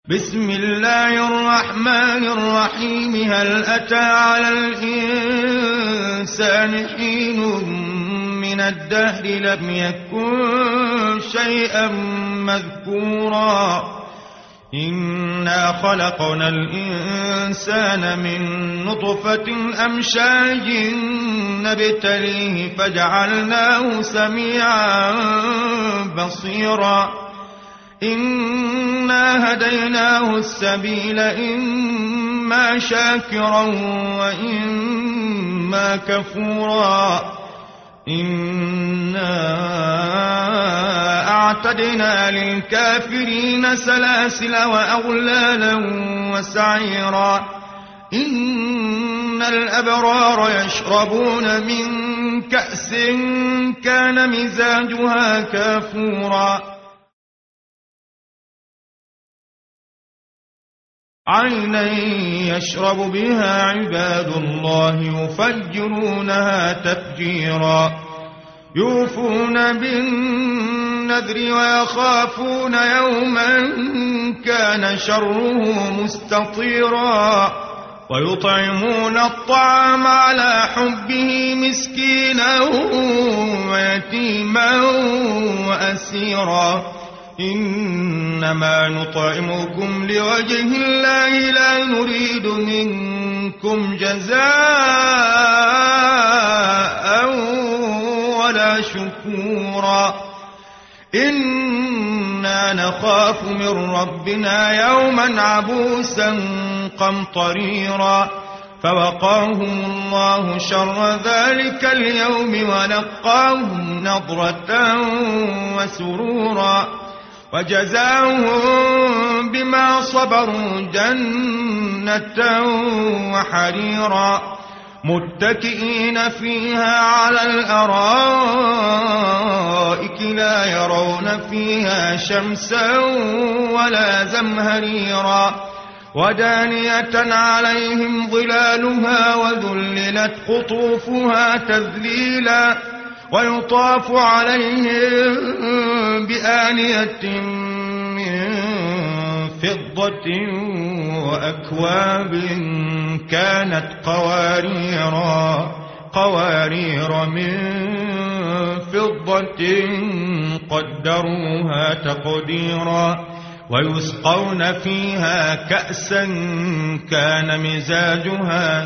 بسم الله الرحمن الرحيم. هل أتى على الإنسان حين من الدهر لم يكن شيئا مذكورا إنا خلقنا الإنسان من نطفة أمشاج نبتليه فجعلناه سميعا بصيرا إنا هديناه السبيل إما شاكرا وإما كفورا إنا أعتدنا للكافرين سلاسل وأغلالا وسعيرا إن الأبرار يشربون من كأس كان مزاجها كافورا عينا يشرب بها عباد الله يفجرونها تفجيرا يوفون بالنذر ويخافون يوما كان شره مستطيرا ويطعمون الطعام على حبه مسكينا ويتيما وأسيرا إنما نطعمكم لوجه الله لا نريد منكم جزاء ولا شكورا إنا نخاف من ربنا يوما عبوسا قمطريرا فوقاهم الله شر ذلك اليوم ولقاهم نضرة وسرورا وجزاهم بما صبروا جنة وحريرا متكئين فيها على الأرائك لا يرون فيها شمسا ولا زمهريرا ودانية عليهم ظلالها وذللت قطوفها تذليلا ويطاف عليهم بآنية من فضة وأكواب كانت قوارير من فضة قدروها تقديرا ويسقون فيها كأسا كان مزاجها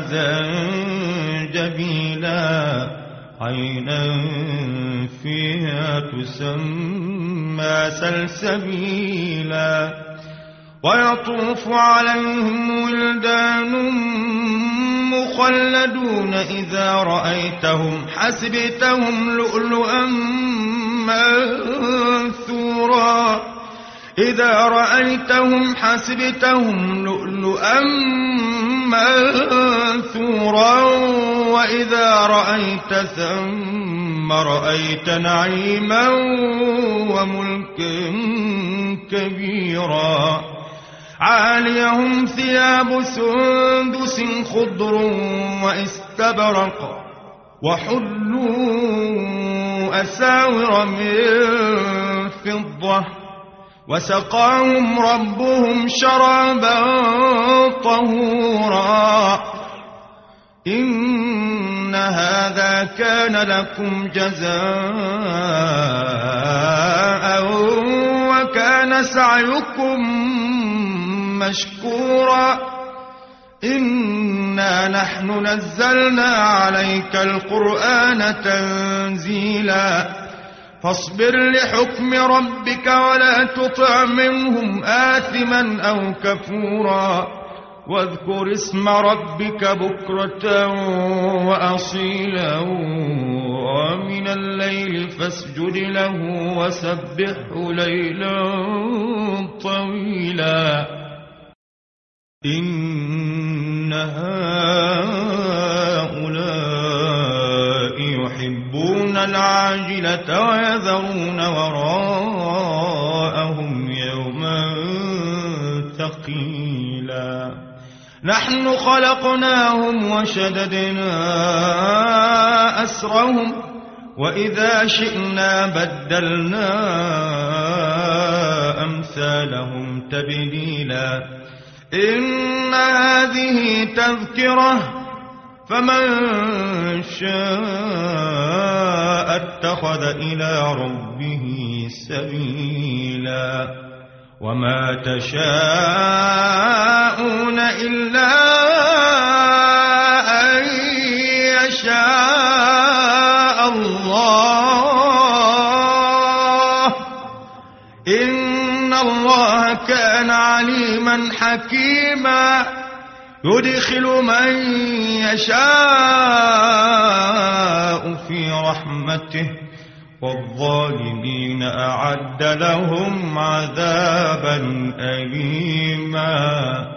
زنجبيلا عينا فيها تسمى سلسبيلا ويطوف عليهم ولدان مخلدون إذا رأيتهم حسبتهم لؤلؤا منثورا إذا رأيتهم حسبتهم لؤلؤا منثورا وإذا رأيت ثم رأيت نعيما وملكا كبيرا عاليهم ثياب سندس خضر واستبرق وحلوا أساور من فضة وسقاهم ربهم شرابا طهورا إن هذا كان لكم جزاء وكان سعيكم مشكورا إنا نحن نزلنا عليك القرآن تنزيلا فاصبر لحكم ربك ولا تطع منهم آثما أو كفورا واذكر اسم ربك بكرة وأصيلا ومن الليل فاسجد له وسبحه ليلا طويلا إن هؤلاء يحبون العاجلة ويذرون وراءهم يوما ثقيلا نحن خلقناهم وشددنا أسرهم وإذا شئنا بدلنا أمثالهم وأمثالهم تبديلا إن هذه تذكرة فمن شاء اتخذ إلى ربه سبيلا وما تشاءون إلا أن يشاء الله إن الله كان عليما حكيما يدخل من يشاء في رحمته والظالمين أعد لهم عذابا أليما